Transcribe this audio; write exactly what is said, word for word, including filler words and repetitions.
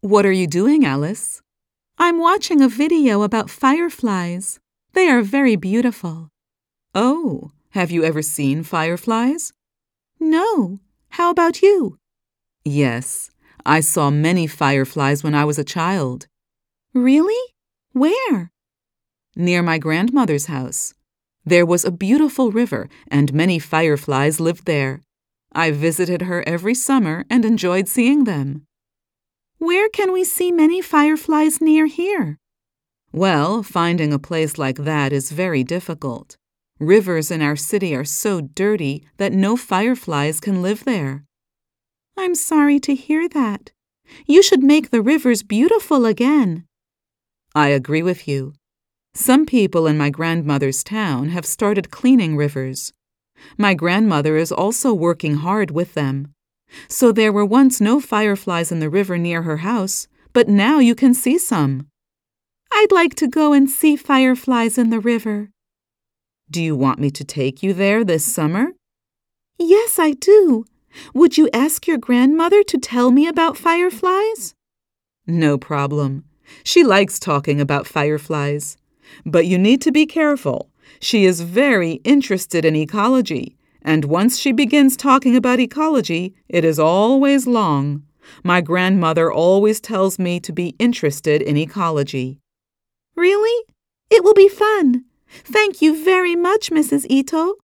What are you doing, Alice? I'm watching a video about fireflies. They are very beautiful. Oh, have you ever seen fireflies? No. How about you? Yes, I saw many fireflies when I was a child. Really? Where? Near my grandmother's house. There was a beautiful river, and many fireflies lived there. I visited her every summer and enjoyed seeing them. Where can we see many fireflies near here? Well, finding a place like that is very difficult. Rivers in our city are so dirty that no fireflies can live there. I'm sorry to hear that. You should make the rivers beautiful again. I agree with you. Some people in my grandmother's town have started cleaning rivers. My grandmother is also working hard with them. So there were once no fireflies in the river near her house, but now you can see some. I'd like to go and see fireflies in the river. Do you want me to take you there this summer? Yes, I do. Would you ask your grandmother to tell me about fireflies? No problem. She likes talking about fireflies. But you need to be careful. She is very interested in ecology, and once she begins talking about ecology, it is always long. My grandmother always tells me to be interested in ecology. Really? It will be fun. Thank you very much, Missus Ito.